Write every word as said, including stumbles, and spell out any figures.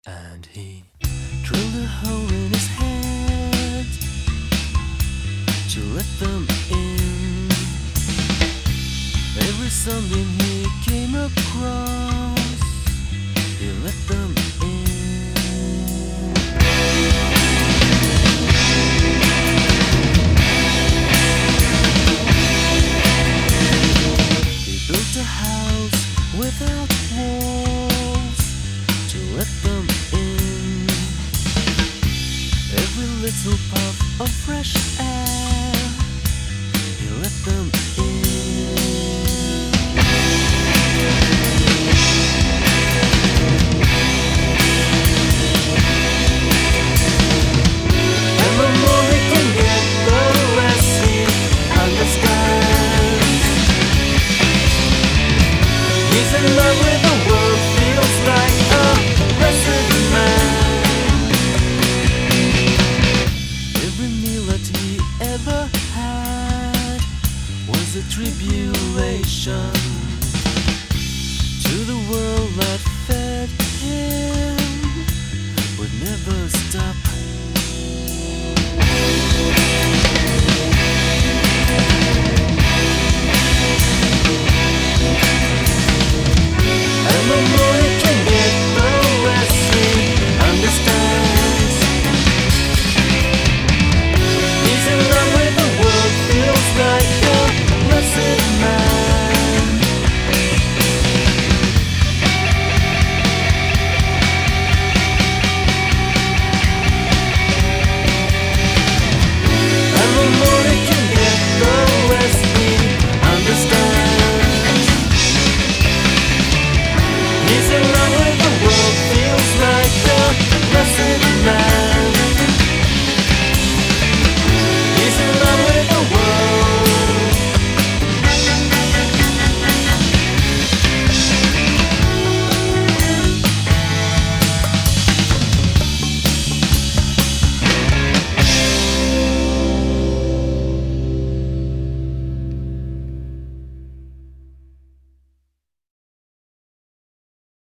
And he drilled a hole in his head to let them in. Every Sunday he came across, he let them in. He built a house without walls to let them in. Every little puff of fresh air, he let them in.